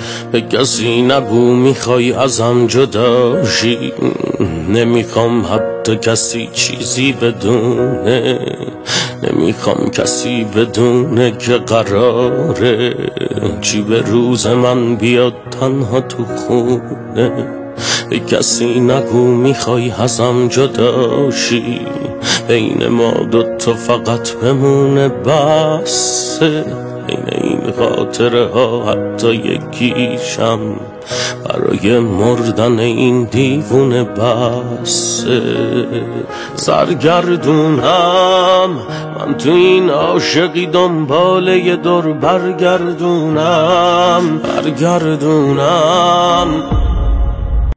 به کسی نگو میخوای ازم جدا شی، نمیخوام حتی کسی چیزی بدونه، نمیخوام کسی بدونه که قراره چی به روز من بیاد تنها تو خونه. به کسی نگو میخوای ازم جدا شی، بین ما دوتا فقط بمونه بسه، بین این خاطره ها حتی یکیشم برای مردن این دیوونه بسه. سرگردونم من تو این عاشقی، دنبال یه دور برگردونم